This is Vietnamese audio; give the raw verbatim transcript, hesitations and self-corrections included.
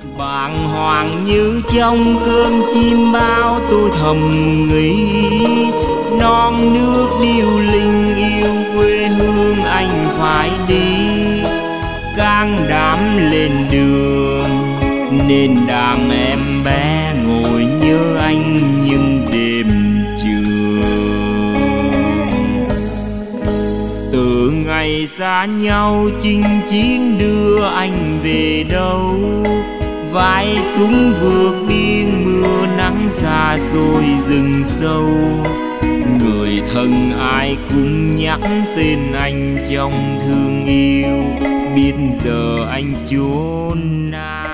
Bàng hoàng như trong cơn chim bao tôi thầm nghĩ, non nước điêu linh yêu quê hương anh phải đi. Can đảm lên đường nên đàn em bé ngồi nhớ anh những đêm trường. Từ ngày xa nhau chinh chiến đưa anh về đâu, vai súng vượt biên mưa nắng xa xôi rừng sâu. Người thân ai cũng nhắc tên anh trong thương yêu, biết giờ anh chốn nào.